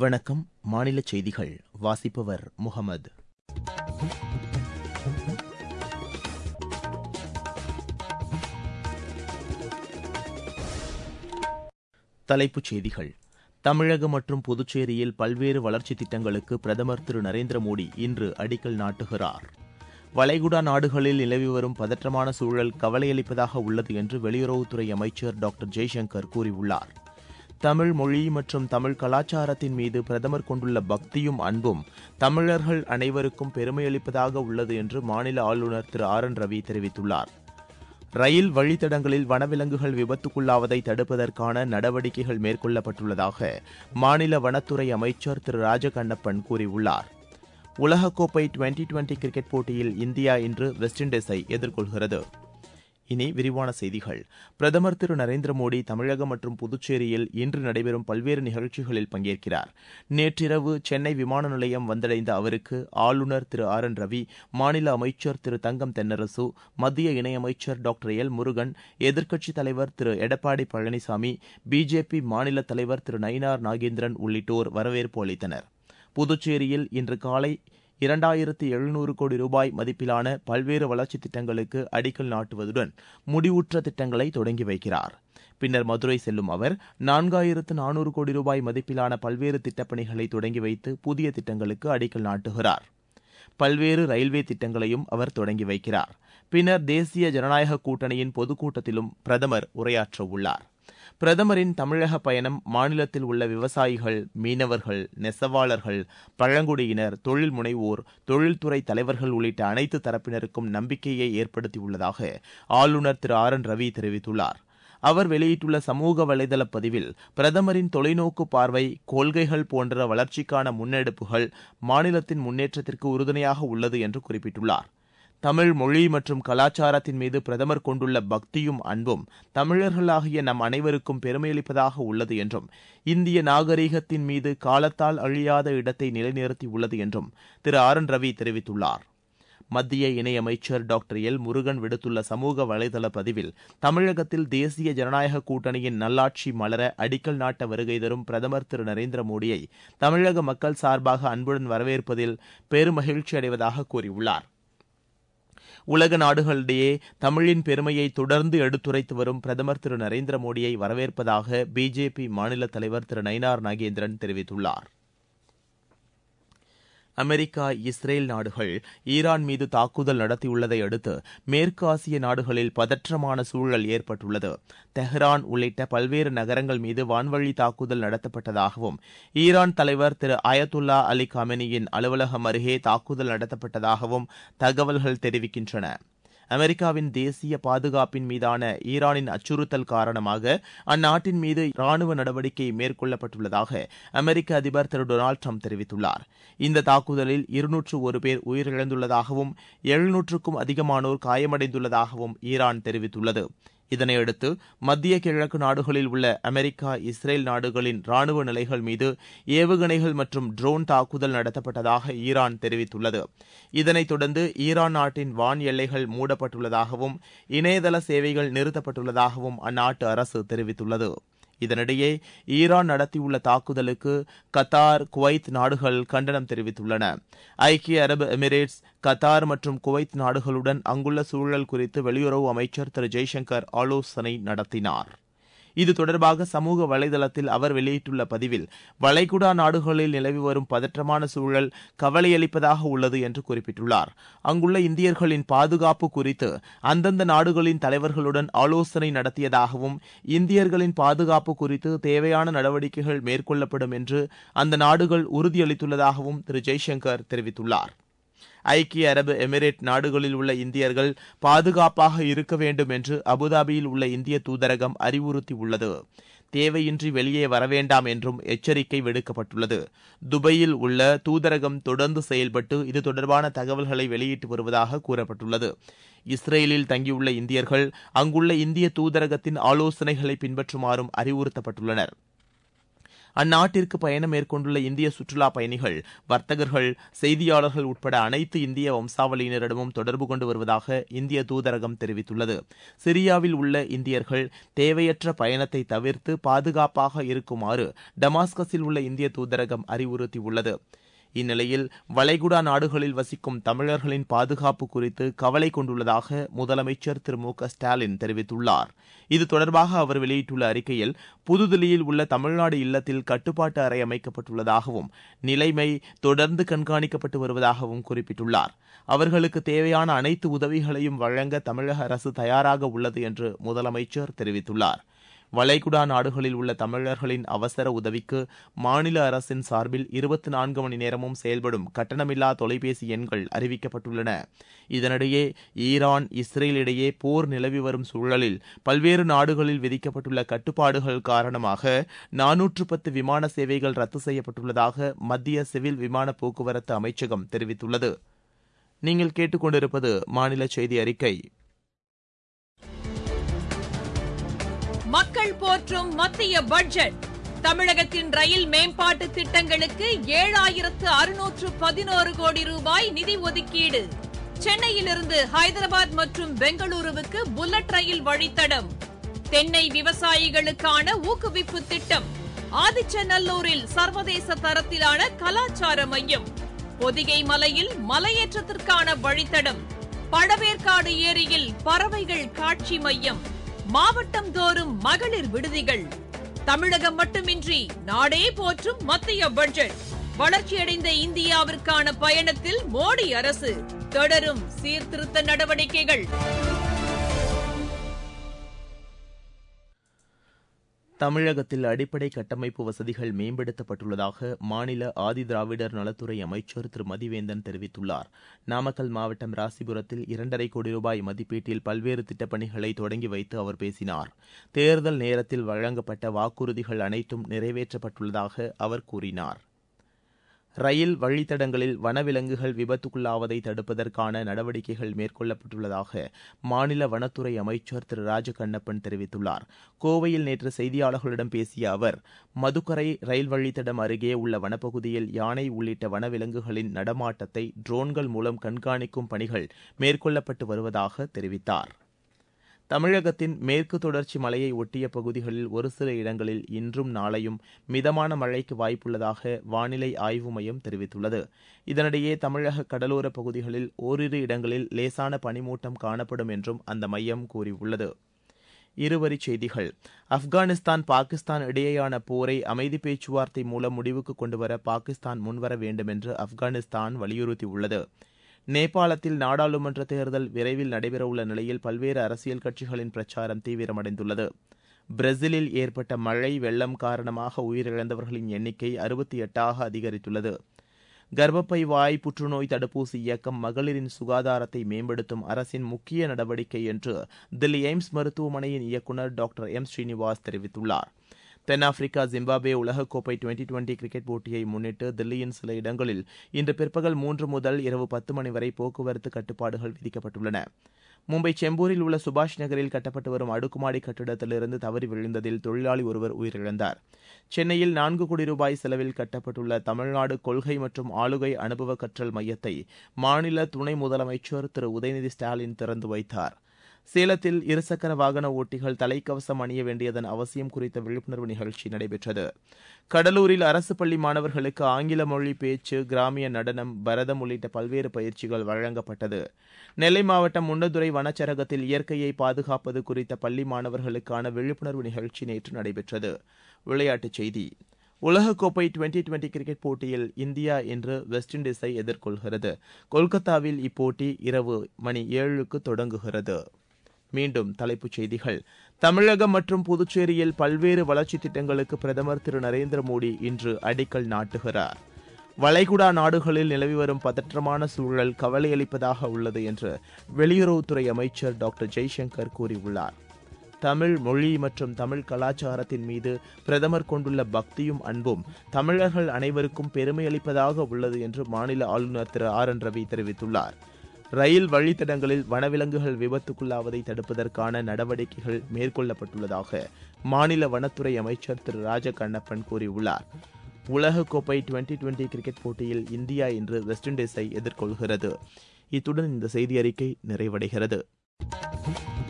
வணக்கம். மாநில செய்திகள் வாசிப்பவர் முகமது. தலைப்புச் செய்திகள். தமிழகம் மற்றும் புதுச்சேரியில் பல்வேறு வளர்ச்சித் திட்டங்களுக்கு பிரதமர் திரு நரேந்திர மோடி இன்று அடிக்கல் நாட்டுகிறார். வளைகுடா நாடுகளில் நிலவி வரும் பதற்றமான சூழல் கவலையளிப்பதாக உள்ளது என்று வெளியுறவுத்துறை அமைச்சர் டாக்டர் ஜெய்சங்கர் கூறியுள்ளார். தமிழ் மொழி மற்றும் தமிழ் கலாச்சாரத்தின் மீது பிரதமர் கொண்டுள்ள பக்தியும் அன்பும் தமிழர்கள் அனைவருக்கும் பெருமையளிப்பதாக உள்ளது என்று மாநில ஆளுநர் திரு ஆர் என் ரவி தெரிவித்துள்ளார். ரயில் வழித்தடங்களில் வனவிலங்குகள் விபத்துக்குள்ளாவதை தடுப்பதற்கான நடவடிக்கைகள் மேற்கொள்ளப்பட்டுள்ளதாக மாநில வனத்துறை அமைச்சர் திரு ராஜகண்ணப்பன் கூறியுள்ளார். உலகக்கோப்பை டுவெண்டி கிரிக்கெட் போட்டியில் இந்தியா இன்று வெஸ்ட் இண்டீஸை எதிர்கொள்கிறது. இனி விரிவான செய்திகள். பிரதமர் திரு நரேந்திர மோடி தமிழகம் மற்றும் புதுச்சேரியில் இன்று நடைபெறும் பல்வேறு நிகழ்ச்சிகளில் பங்கேற்கிறார். நேற்றிரவு சென்னை விமான நிலையம் வந்தடைந்த அவருக்கு ஆளுநர் திரு ஆர் என் ரவி, மாநில அமைச்சர் திரு தங்கம் தென்னரசு, மத்திய இணையமைச்சர் டாக்டர் எல் முருகன், எதிர்க்கட்சித் தலைவர் திரு எடப்பாடி பழனிசாமி, பிஜேபி மாநில தலைவர் திரு நயினார் நாகேந்திரன் உள்ளிட்டோர் வரவேற்பு அளித்தனர். புதுச்சேரியில் இன்று காலை 2700 கோடி ரூபாய் மதிப்பிலான பல்வேறு வளர்ச்சித் திட்டங்களுக்கு அடிக்கல் நாட்டுவதுடன் முடிவுற்ற திட்டங்களை தொடங்கி வைக்கிறார். பின்னர் மதுரை செல்லும் அவர் 4400 கோடி ரூபாய் மதிப்பிலான பல்வேறு திட்டப்பணிகளை தொடங்கி வைத்து புதிய திட்டங்களுக்கு அடிக்கல் நாட்டுகிறார். பல்வேறு ரயில்வே திட்டங்களையும் அவர் தொடங்கி வைக்கிறார். பின்னர் தேசிய ஜனநாயக கூட்டணியின் பொதுக்கூட்டத்திலும் பிரதமர் உரையாற்றவுள்ளார். பிரதமரின் தமிழக பயணம் மாநிலத்தில் உள்ள விவசாயிகள், மீனவர்கள், நெசவாளர்கள், பழங்குடியினர், தொழில் முனைவோர், தொழில்துறை தலைவர்கள் உள்ளிட்ட அனைத்து தரப்பினருக்கும் நம்பிக்கையை ஏற்படுத்தியுள்ளதாக ஆளுநர் திரு ஆர் என் ரவி தெரிவித்துள்ளார். அவர் வெளியிட்டுள்ள சமூக வலைதள பதிவில் பிரதமரின் தொலைநோக்கு பார்வை, கொள்கைகள் போன்ற வளர்ச்சிக்கான முன்னெடுப்புகள் மாநிலத்தின் முன்னேற்றத்திற்கு உறுதுணையாக உள்ளது என்று குறிப்பிட்டுள்ளார். தமிழ் மொழி மற்றும் கலாச்சாரத்தின் மீது பிரதமர் கொண்டுள்ள பக்தியும் அன்பும் தமிழர்களாகிய நம் அனைவருக்கும் பெருமையளிப்பதாக உள்ளது என்றும், இந்திய நாகரீகத்தின் மீது காலத்தால் அழியாத இடத்தை நிலைநிறுத்தியுள்ளது என்றும் திரு ஆர் என் ரவி தெரிவித்துள்ளார். மத்திய இணையமைச்சர் டாக்டர் எல் முருகன் விடுத்துள்ள சமூக வலைதள பதிவில், தமிழகத்தில் தேசிய ஜனநாயக கூட்டணியின் நல்லாட்சி மலர அடிக்கல் நாட்ட வருகை தரும் பிரதமர் திரு நரேந்திர மோடியை தமிழக மக்கள் சார்பாக அன்புடன் வரவேற்பதில் பெருமகிழ்ச்சி அடைவதாக கூறியுள்ளார். உலக நாடுகளிடையே தமிழின் பெருமையை தொடர்ந்து எடுத்துரைத்து வரும் பிரதமர் திரு நரேந்திர மோடியை வரவேற்பதாக பிஜேபி மாநில தலைவர் திரு நயினார் நாகேந்திரன் தெரிவித்துள்ளார். அமெரிக்கா, இஸ்ரேல் நாடுகள் ஈரான் மீது தாக்குதல் நடத்தியுள்ளதை அடுத்து மேற்கு ஆசிய நாடுகளில் பதற்றமான சூழல் ஏற்பட்டுள்ளது. தெஹ்ரான் உள்ளிட்ட பல்வேறு நகரங்கள் மீது வான்வழி தாக்குதல் நடத்தப்பட்டதாகவும், ஈரான் தலைவர் திரு அயத்துல்லா அலி காமெனியின் அலுவலகம் அருகே தாக்குதல் நடத்தப்பட்டதாகவும் தகவல்கள் தெரிவிக்கின்றன. அமெரிக்காவின் தேசிய பாதுகாப்பின் மீதான ஈரானின் அச்சுறுத்தல் காரணமாக அந்நாட்டின் மீது ராணுவ நடவடிக்கை மேற்கொள்ளப்பட்டுள்ளதாக அமெரிக்க அதிபர் திரு டொனால்டு டிரம்ப் தெரிவித்துள்ளார். இந்த தாக்குதலில் 201 பேர் உயிரிழந்துள்ளதாகவும் 700க்கும் அதிகமானோர் காயமடைந்துள்ளதாகவும் ஈரான் தெரிவித்துள்ளது. இதனையடுத்து மத்திய கிழக்கு நாடுகளில் உள்ள அமெரிக்கா, இஸ்ரேல் நாடுகளின் ராணுவ நிலைகள் மீது ஏவுகணைகள் மற்றும் ட்ரோன் தாக்குதல் நடத்தப்பட்டதாக ஈரான் தெரிவித்துள்ளது. இதனைத் தொடர்ந்து ஈரான் நாட்டின் வான் எல்லைகள் மூடப்பட்டுள்ளதாகவும் இணையதள சேவைகள் நிறுத்தப்பட்டுள்ளதாகவும் அந்நாட்டு அரசு தெரிவித்துள்ளது. இதனிடையே ஈரான் நடத்தியுள்ள தாக்குதலுக்கு கத்தார், குவைத் நாடுகள் கண்டனம் தெரிவித்துள்ளன. ஐக்கிய அரபு எமிரேட்ஸ், கத்தார் மற்றும் குவைத் நாடுகளுடன் அங்குள்ள சூழல் குறித்து வெளியுறவு அமைச்சர் திரு ஜெய்சங்கர் ஆலோசனை நடத்தினார். இது தொடர்பாக சமூக வலைதளத்தில் அவர் வெளியிட்டுள்ள பதிவில், வளைகுடா நாடுகளில் நிலவி வரும் பதற்றமான சூழல் கவலையளிப்பதாக உள்ளது என்று குறிப்பிட்டுள்ளார். அங்குள்ள இந்தியர்களின் பாதுகாப்பு குறித்து அந்தந்த நாடுகளின் தலைவர்களுடன் ஆலோசனை நடத்தியதாகவும், இந்தியர்களின் பாதுகாப்பு குறித்து தேவையான நடவடிக்கைகள் மேற்கொள்ளப்படும் என்று அந்த நாடுகள் உறுதியளித்துள்ளதாகவும் திரு ஜெய்சங்கர் தெரிவித்துள்ளார். ஐக்கிய அரபு எமிரேட் நாடுகளில் உள்ள இந்தியர்கள் பாதுகாப்பாக இருக்க வேண்டும் என்று அபுதாபியில் உள்ள இந்திய தூதரகம் அறிவுறுத்தியுள்ளது. தேவையின்றி வெளியே வரவேண்டாம் என்றும் எச்சரிக்கை விடுக்கப்பட்டுள்ளது. துபாயில் உள்ள தூதரகம் தொடர்ந்து செயல்பட்டு இது தொடர்பான தகவல்களை வெளியிட்டு வருவதாக கூறப்பட்டுள்ளது. இஸ்ரேலில் தங்கியுள்ள இந்தியர்கள் அங்குள்ள இந்திய தூதரகத்தின் ஆலோசனைகளை பின்பற்றுமாறும் அறிவுறுத்தப்பட்டுள்ளனர். அந்நாட்டிற்கு பயணம் மேற்கொண்டுள்ள இந்திய சுற்றுலாப் பயணிகள், வர்த்தகர்கள், செய்தியாளர்கள் உட்பட அனைத்து இந்திய வம்சாவளியினரிடமும் தொடர்பு கொண்டு வருவதாக இந்திய தூதரகம் தெரிவித்துள்ளது. சிரியாவில் உள்ள இந்தியர்கள் தேவையற்ற பயணத்தை தவிர்த்து பாதுகாப்பாக இருக்குமாறு டமாஸ்கஸில் உள்ள இந்திய தூதரகம் அறிவுறுத்தியுள்ளது. இந்நிலையில் வளைகுடா நாடுகளில் வசிக்கும் தமிழர்களின் பாதுகாப்பு குறித்து கவலை கொண்டுள்ளதாக முதலமைச்சர் திரு மு க ஸ்டாலின் தெரிவித்துள்ளார். இது தொடர்பாக அவர் வெளியிட்டுள்ள அறிக்கையில், புதுதில்லியில் உள்ள தமிழ்நாடு இல்லத்தில் கட்டுப்பாட்டு அறை அமைக்கப்பட்டுள்ளதாகவும் நிலைமை தொடர்ந்து கண்காணிக்கப்பட்டு வருவதாகவும் குறிப்பிட்டுள்ளார். அவர்களுக்கு தேவையான அனைத்து உதவிகளையும் வழங்க தமிழக அரசு தயாராக உள்ளது என்று முதலமைச்சர் தெரிவித்துள்ளார். வளைகுடா நாடுகளில் உள்ள தமிழர்களின் அவசர உதவிக்கு மாநில அரசின் சார்பில் 24 மணி நேரமும் செயல்படும் கட்டணமில்லா தொலைபேசி எண்கள் அறிவிக்கப்பட்டுள்ளன. இதனிடையே ஈரான், இஸ்ரேல் இடையே போர் நிலவி வரும் சூழலில் பல்வேறு நாடுகளில் விதிக்கப்பட்டுள்ள கட்டுப்பாடுகள் காரணமாக 410 விமான சேவைகள் ரத்து செய்யப்பட்டுள்ளதாக மத்திய சிவில் விமான போக்குவரத்து அமைச்சகம் தெரிவித்துள்ளது. நீங்கள் கேட்டுக்கொண்டிருப்பது மாநில செய்தி அறிக்கை. மக்கள் போற்றும் மத்திய பட்ஜெட். தமிழகத்தின் ரயில் மேம்பாட்டு திட்டங்களுக்கு 7611 கோடி ரூபாய் நிதி ஒதுக்கீடு. சென்னையிலிருந்து ஹைதராபாத் மற்றும் பெங்களூருவுக்கு புல்லட் ரயில் வழித்தடம். தென்னை விவசாயிகளுக்கான ஊக்குவிப்பு திட்டம். ஆதிச்சநல்லூரில் சர்வதேச தரத்திலான கலாச்சார மையம். பொதிகை மலையில் மலையேற்றத்திற்கான வழித்தடம். பழவேற்காடு ஏரியில் பறவைகள் காட்சி மையம். மாவட்டம் தோறும் மகளிர் விடுதிகள். தமிழகம் மட்டுமின்றி நாடே போற்றும் மத்திய பட்ஜெட். வளர்ச்சியடைந்த இந்தியாவிற்கான பயணத்தில் மோடி அரசு. தொடரும் சீர்திருத்த நடவடிக்கைகள். தமிழகத்தில் அடிப்படை கட்டமைப்பு வசதிகள் மேம்படுத்தப்பட்டுள்ளதாக மாநில ஆதிதிராவிடர் நலத்துறை அமைச்சர் திரு மதிவேந்தன் தெரிவித்துள்ளார். நாமக்கல் மாவட்டம் ராசிபுரத்தில் 2.5 கோடி ரூபாய் மதிப்பீட்டில் பல்வேறு திட்டப்பணிகளை தொடங்கி வைத்து அவர் பேசினார். தேர்தல் நேரத்தில் வழங்கப்பட்ட வாக்குறுதிகள் அனைத்தும் நிறைவேற்றப்பட்டுள்ளதாக அவர் கூறினார். ரயில் வழித்தடங்களில் வனவிலங்குகள் விபத்துக்குள்ளாவதை தடுப்பதற்கான நடவடிக்கைகள் மேற்கொள்ளப்பட்டுள்ளதாக மாநில வனத்துறை அமைச்சர் திரு ராஜகண்ணப்பன் தெரிவித்துள்ளார். கோவையில் நேற்று செய்தியாளர்களிடம் பேசிய அவர், மதுக்கரை ரயில் வழித்தடம் அருகே உள்ள வனப்பகுதியில் யானை உள்ளிட்ட வனவிலங்குகளின் நடமாட்டத்தை ட்ரோன்கள் மூலம் கண்காணிக்கும் பணிகள் மேற்கொள்ளப்பட்டு வருவதாக தெரிவித்தார். தமிழகத்தின் மேற்கு தொடர்ச்சி மலையை ஒட்டிய பகுதிகளில் ஒரு சில இடங்களில் இன்றும் நாளையும் மிதமான மழைக்கு வாய்ப்புள்ளதாக வானிலை ஆய்வு மையம் தெரிவித்துள்ளது. இதனிடையே தமிழக கடலோர பகுதிகளில் ஓரிரு இடங்களில் லேசான பனிமூட்டம் காணப்படும் என்றும் அந்த மையம் கூறியுள்ளது. இருவரிச் செய்திகள். ஆப்கானிஸ்தான், பாகிஸ்தான் இடையேயான போரை அமைதி பேச்சுவார்த்தை மூலம் முடிவுக்கு கொண்டுவர பாகிஸ்தான் முன்வர வேண்டும் என்று ஆப்கானிஸ்தான் வலியுறுத்தியுள்ளது. நேபாளத்தில் நாடாளுமன்ற தேர்தல் விரைவில் நடைபெறவுள்ள நிலையில் பல்வேறு அரசியல் கட்சிகளின் பிரச்சாரம் தீவிரமடைந்துள்ளது. பிரேசிலில் ஏற்பட்ட மழை வெள்ளம் காரணமாக உயிரிழந்தவர்களின் எண்ணிக்கை 68ஆக அதிகரித்துள்ளது. கர்ப்பப்பை வாய் புற்றுநோய் தடுப்பூசி இயக்கம் மகளிரின் சுகாதாரத்தை மேம்படுத்தும் அரசின் முக்கிய நடவடிக்கை என்று தில்லி எய்ம்ஸ் மருத்துவமனையின் இயக்குநர் டாக்டர் எம் ஸ்ரீனிவாஸ் தெரிவித்துள்ளார். தென்னாப்பிரிக்கா ஜிம்பாப்வே உலகக்கோப்பை டுவெண்டி கிரிக்கெட் போட்டியை முன்னிட்டு தில்லியின் சில இடங்களில் இன்று பிற்பகல் 3 முதல் இரவு 10 மணி வரை போக்குவரத்து கட்டுப்பாடுகள் விதிக்கப்பட்டுள்ளன. மும்பை செம்பூரில் உள்ள சுபாஷ் நகரில் கட்டப்பட்டு வரும் அடுக்குமாடி கட்டிடத்திலிருந்து தவறி விழுந்ததில் தொழிலாளி ஒருவர் உயிரிழந்தார். சென்னையில் 4 கோடி ரூபாய் செலவில் கட்டப்பட்டுள்ள தமிழ்நாடு கொள்கை மற்றும் ஆளுகை அனுபவ கற்றல் மையத்தை மாநில துணை முதலமைச்சர் திரு உதயநிதி ஸ்டாலின் திறந்து வைத்தார். சேலத்தில் இருசக்கர வாகன ஓட்டிகள் தலைக்கவசம் அணிய வேண்டியதன் அவசியம் குறித்த விழிப்புணர்வு நிகழ்ச்சி நடைபெற்றது. கடலூரில் அரசு பள்ளி மாணவர்களுக்கு ஆங்கில மொழி பேச்சு, கிராமிய நடனம், பரதம் உள்ளிட்ட பல்வேறு பயிற்சிகள் வழங்கப்பட்டது. நெல்லை மாவட்டம் முண்டதுறை வனச்சரகத்தில் இயற்கையை பாதுகாப்பது குறித்த பள்ளி மாணவர்களுக்கான விழிப்புணர்வு நிகழ்ச்சி நேற்று நடைபெற்றது. விளையாட்டுச் செய்தி. உலகக்கோப்பை டுவெண்டி கிரிக்கெட் போட்டியில் இந்தியா இன்று வெஸ்ட் இண்டீஸை எதிர்கொள்கிறது. கொல்கத்தாவில் இப்போட்டி இரவு மணி 7க்கு தொடங்குகிறது. மீண்டும் தலைப்புச் செய்திகள். தமிழகம் மற்றும் புதுச்சேரியில் பல்வேறு வளர்ச்சித் திட்டங்களுக்கு பிரதமர் திரு நரேந்திர மோடி இன்று அடிக்கல் நாட்டுகிறார். வளைகுடா நாடுகளில் நிலவி வரும் பதற்றமான சூழல் கவலையளிப்பதாக உள்ளது என்று வெளியுறவுத்துறை அமைச்சர் டாக்டர் ஜெய்சங்கர் கூறியுள்ளார். தமிழ் மொழி மற்றும் தமிழ் கலாச்சாரத்தின் மீது பிரதமர் கொண்டுள்ள பக்தியும் அன்பும் தமிழர்கள் அனைவருக்கும் பெருமை அளிப்பதாக உள்ளது என்று மாநில ஆளுநர் திரு ஆர் என் ரவி தெரிவித்துள்ளார். ரயில் வழித்தடங்களில் வனவிலங்குகள் விபத்துக்குள்ளாவதை தடுப்பதற்கான நடவடிக்கைகள் மேற்கொள்ளப்பட்டுள்ளதாக மாநில வனத்துறை அமைச்சர் திரு ராஜ கண்ணப்பன் கூறியுள்ளார். உலகக்கோப்பை டுவெண்டி கிரிக்கெட் போட்டியில் இந்தியா இன்று வெஸ்ட் இண்டீஸை எதிர்கொள்கிறது. இத்துடன் இந்த செய்தி அறிக்கை நிறைவடைகிறது.